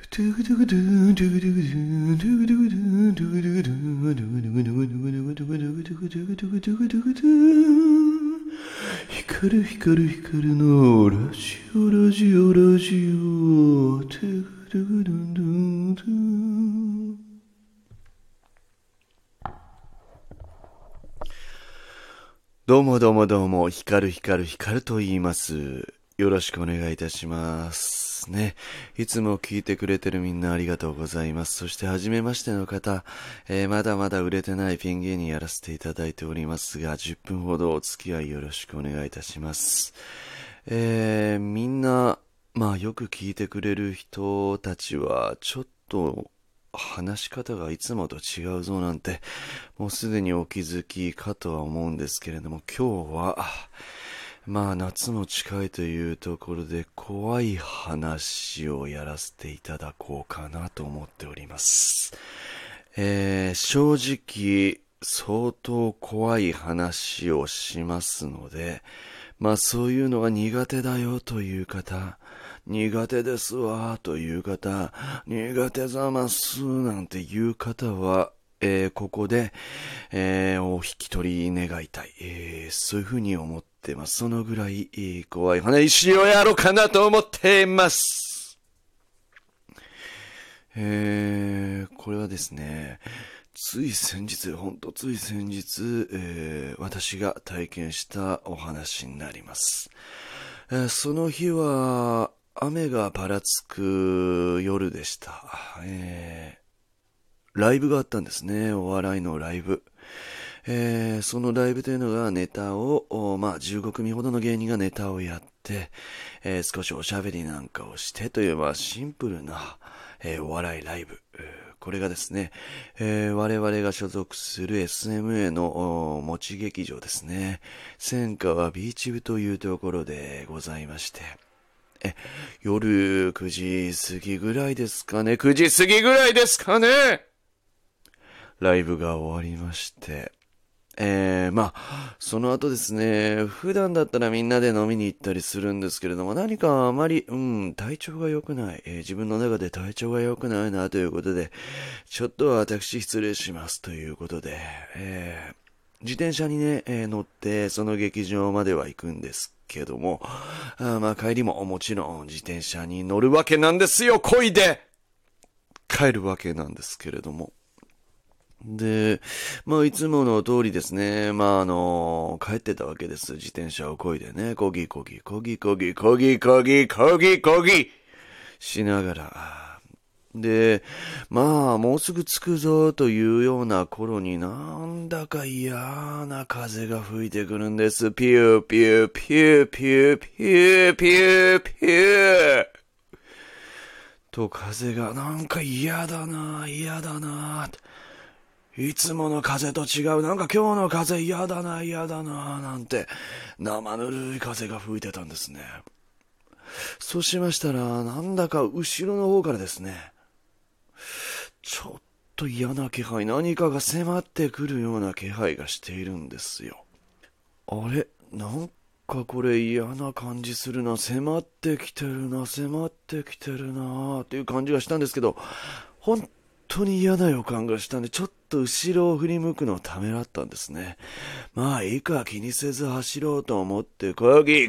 光る光る光るのラジオラジオラジオトゥドゥドゥドゥドゥ。どうもどうもどうも、光る光る光ると言います。よろしくお願いいたしますね。いつも聞いてくれてるみんなありがとうございます。そして初めましての方、まだまだ売れてないピン芸人やらせていただいておりますが、10分ほどお付き合いよろしくお願いいたします。みんな、よく聞いてくれる人たちはちょっと話し方がいつもと違うぞなんてもうすでにお気づきかとは思うんですけれども、今日は夏も近いというところで怖い話をやらせていただこうかなと思っております。正直相当怖い話をしますので、そういうのが苦手だよという方、苦手ですわという方、苦手ざますなんていう方は、ここで、お引き取り願いたい、そういうふうに思ってます。そのぐらい、怖い話をやろうかなと思っています。これはですね、つい先日、私が体験したお話になります。その日は雨がぱらつく夜でした。ライブがあったんですね。お笑いのライブ。そのライブというのがネタを、15組ほどの芸人がネタをやって、少しおしゃべりなんかをしてという、シンプルな、お笑いライブ。これがですね、我々が所属する SMA の持ち劇場ですね。千川ビーチ部というところでございまして。夜9時過ぎぐらいですかね。9時過ぎぐらいですかね。ライブが終わりまして。その後ですね、普段だったらみんなで飲みに行ったりするんですけれども、何かあまり、体調が良くない、自分の中で体調が良くないなということで、ちょっと私失礼しますということで、自転車にね、乗ってその劇場までは行くんですけども、帰りももちろん自転車に乗るわけなんですよ、漕いで帰るわけなんですけれども。で、いつもの通りですね、帰ってたわけです。自転車を漕いでね、こぎしながら。で、もうすぐ着くぞというような頃になんだか嫌な風が吹いてくるんです。ピューピューピューピューピューピューピューと風がなんか嫌だな。いつもの風と違う、なんか今日の風嫌だな、なんて、生ぬるい風が吹いてたんですね。そうしましたら、なんだか後ろの方からですね、ちょっと嫌な気配、何かが迫ってくるような気配がしているんですよ。あれ、なんかこれ嫌な感じするな、迫ってきてるなっていう感じがしたんですけど、本当に嫌な予感がしたんで、ちょっと後ろを振り向くのをためらったんですね。いいか、気にせず走ろうと思って、こぎ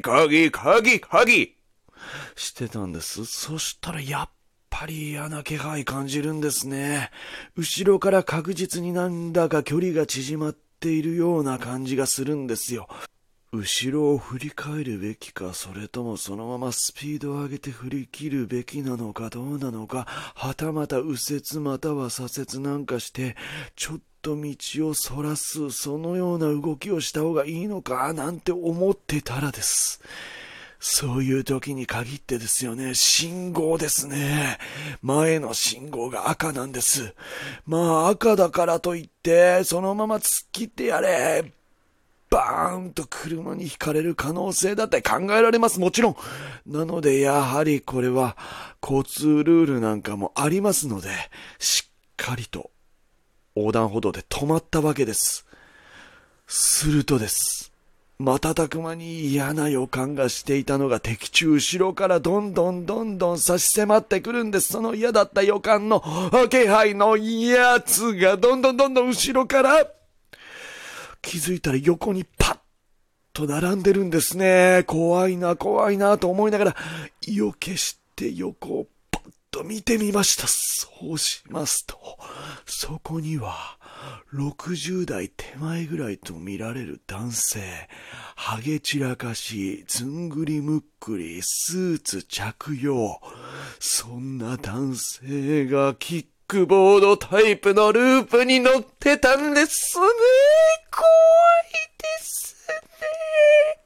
してたんです。そしたらやっぱり嫌な気配感じるんですね。後ろから確実になんだか距離が縮まっているような感じがするんですよ。後ろを振り返るべきか、それともそのままスピードを上げて振り切るべきなのかどうなのか、はたまた右折または左折なんかしてちょっと道をそらす、そのような動きをした方がいいのかなんて思ってたらです。そういう時に限ってですよね、信号ですね。前の信号が赤なんです。赤だからといってそのまま突っ切ってやれ、バーンと車にひかれる可能性だって考えられます。もちろん。なのでやはりこれは交通ルールなんかもありますので、しっかりと横断歩道で止まったわけです。するとです。 瞬く間に嫌な予感がしていたのが的中、後ろからどんどん差し迫ってくるんです。その嫌だった予感の気配のやつがどんどん後ろから気づいたら横にパッと並んでるんですね。怖いなと思いながら意を決して横をパッと見てみました。そうしますと、そこには60代手前ぐらいと見られる男性、ハゲ散らかし、ずんぐりむっくり、スーツ着用、そんな男性がキックボードタイプのループに乗ってたんですね。怖いですね。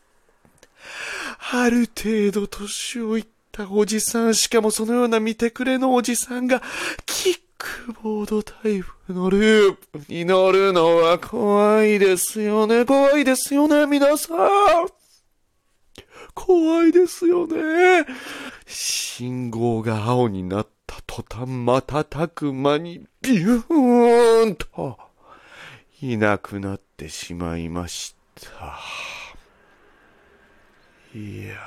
ある程度年をいったおじさん、しかもそのような見てくれのおじさんがキックボードタイプのループに乗るのは怖いですよね。皆さん。怖いですよね。信号が青になった途端、瞬く間にビューンといなくなってしまいました。いやー、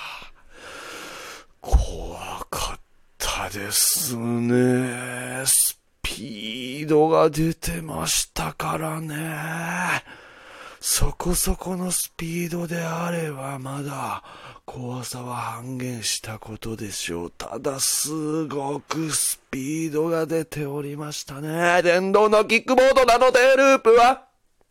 怖かったですね。スピードが出てましたからね。そこそこのスピードであればまだ怖さは半減したことでしょう。ただすごくスピードが出ておりましたね。電動のキックボードなのでループは。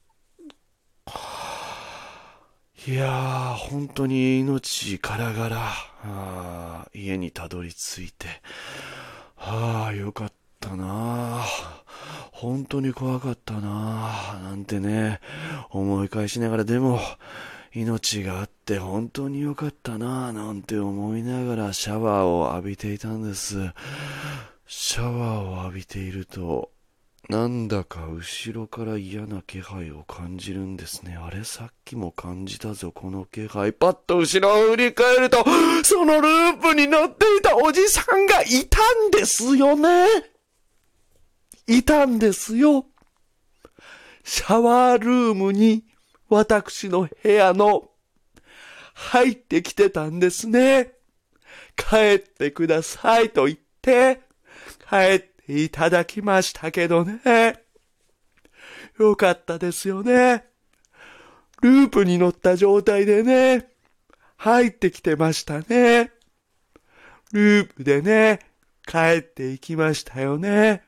いやー、本当に命からがら家にたどり着いて、よかったな。本当に怖かったななんてね、思い返しながら、でも命があって本当によかったななんて思いながらシャワーを浴びていたんです。シャワーを浴びているとなんだか後ろから嫌な気配を感じるんですね。あれ、さっきも感じたぞこの気配。パッと後ろを振り返ると、そのループに乗っていたおじさんがいたんですよね。いたんですよ。シャワールームに私の部屋の入ってきてたんですね。帰ってくださいと言って帰っていただきましたけどね。よかったですよね。ループに乗った状態でね、入ってきてましたね。ループでね、帰っていきましたよね。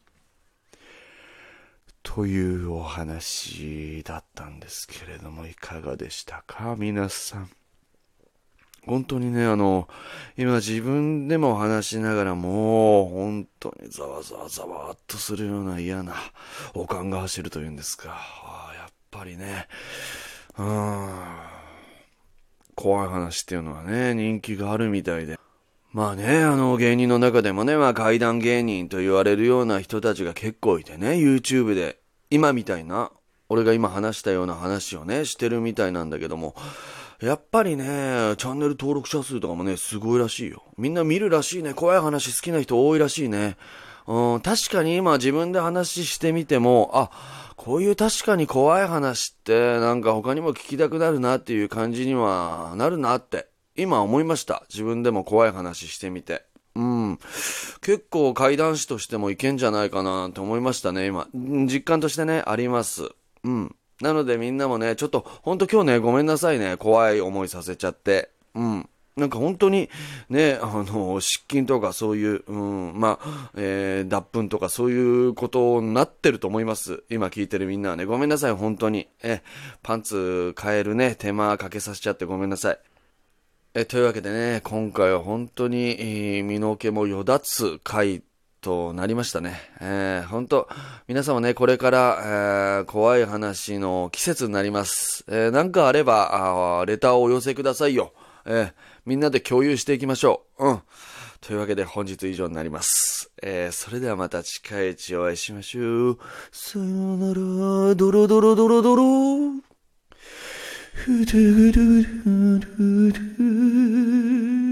というお話だったんですけれども、いかがでしたか皆さん。本当にね、今自分でも話しながらもう本当にざわっとするような嫌な悪感が走るというんですか。やっぱりね、怖い話っていうのはね、人気があるみたいで。まあね、芸人の中でもね、怪談芸人と言われるような人たちが結構いてね、YouTube で今みたいな、俺が今話したような話をね、してるみたいなんだけども、やっぱりね、チャンネル登録者数とかもね、すごいらしいよ。みんな見るらしいね。怖い話好きな人多いらしいね。確かに今自分で話してみても、こういう確かに怖い話ってなんか他にも聞きたくなるなっていう感じにはなるなって今思いました。自分でも怖い話してみて。結構怪談師としてもいけんじゃないかななんて思いましたね、今。実感としてね、あります。なのでみんなもね、ちょっとほんと今日ね、ごめんなさいね。怖い思いさせちゃって。なんか本当にね、失禁とかそういう、脱粉とかそういうことになってると思います。今聞いてるみんなはね、ごめんなさい、本当に。パンツ変えるね、手間かけさせちゃってごめんなさい。というわけでね、今回は本当に、身の毛もよだつ回となりましたね。本当皆さんもね、これから、怖い話の季節になります。なんかあればレターをお寄せくださいよ。みんなで共有していきましょう。というわけで本日以上になります。それではまた近いうちお会いしましょう。さよなら、ドロドロドロドロ。ふどろどろどろ